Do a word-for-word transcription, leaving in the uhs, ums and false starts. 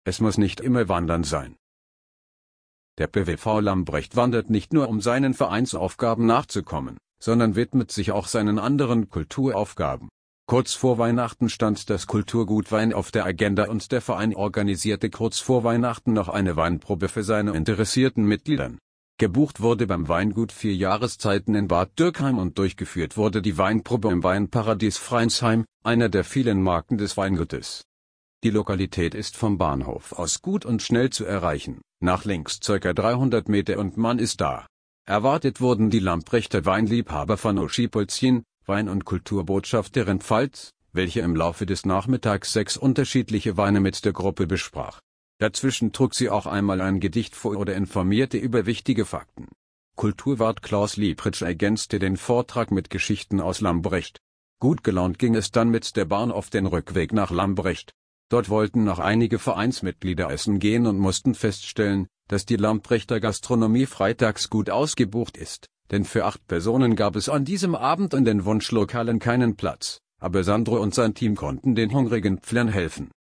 Es muss nicht immer Wandern sein. Der P W V Lambrecht wandert nicht nur, um seinen Vereinsaufgaben nachzukommen, sondern widmet sich auch seinen anderen Kulturaufgaben. Kurz vor Weihnachten stand das Kulturgut Wein auf der Agenda und der Verein organisierte kurz vor Weihnachten noch eine Weinprobe für seine interessierten Mitgliedern. Gebucht wurde beim Weingut Vier Jahreszeiten in Bad Dürkheim und durchgeführt wurde die Weinprobe im Weinparadies Freinsheim, einer der vielen Marken des Weingutes. Die Lokalität ist vom Bahnhof aus gut und schnell zu erreichen, nach links ca. dreihundert Meter und man ist da. Erwartet wurden die Lambrechter Weinliebhaber von Uschi Polzin, Wein- und Kulturbotschafterin Pfalz, welche im Laufe des Nachmittags sechs unterschiedliche Weine mit der Gruppe besprach. Dazwischen trug sie auch einmal ein Gedicht vor oder informierte über wichtige Fakten. Kulturwart Klaus Liebritsch ergänzte den Vortrag mit Geschichten aus Lambrecht. Gut gelaunt ging es dann mit der Bahn auf den Rückweg nach Lambrecht. Dort wollten noch einige Vereinsmitglieder essen gehen und mussten feststellen, dass die Lambrechter Gastronomie freitags gut ausgebucht ist, denn für acht Personen gab es an diesem Abend in den Wunschlokalen keinen Platz, aber Sandro und sein Team konnten den hungrigen Pflern helfen.